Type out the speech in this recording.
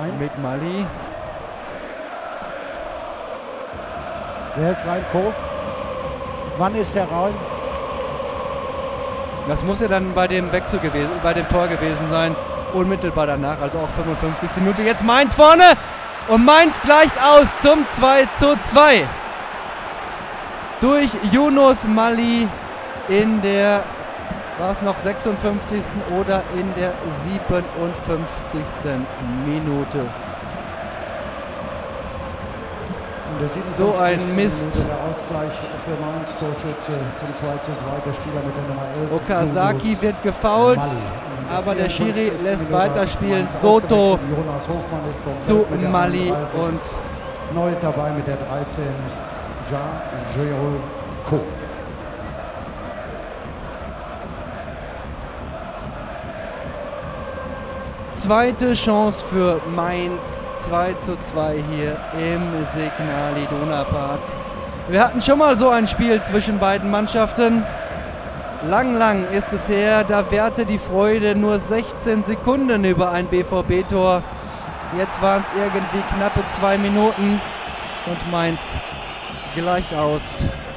ein. Mit Mali. Wer ist rein? Co. Wann ist er rein? Das muss ja dann bei dem Wechsel gewesen, bei dem Tor gewesen sein. Unmittelbar danach, also auch 55. Minute. Jetzt Mainz vorne. Und Mainz gleicht aus zum 2:2. Durch Yunus Mali in der, war es noch 56. oder in der 57. Minute. So ein Mist. Der Ausgleich für Mainz, Torschütze zum 2:2, der Spieler mit der Nummer 11. Okazaki wird gefoult, aber der Schiri lässt weiterspielen. Soto zu Mali und neu dabei mit der 13, Jean-Gérald Co. Zweite Chance für Mainz, 2:2 hier im Signal Iduna Park. Wir hatten schon mal so ein Spiel zwischen beiden Mannschaften. Lang ist es her, da währte die Freude nur 16 Sekunden über ein BVB-Tor. Jetzt waren es irgendwie knappe 2 Minuten und Mainz gleicht aus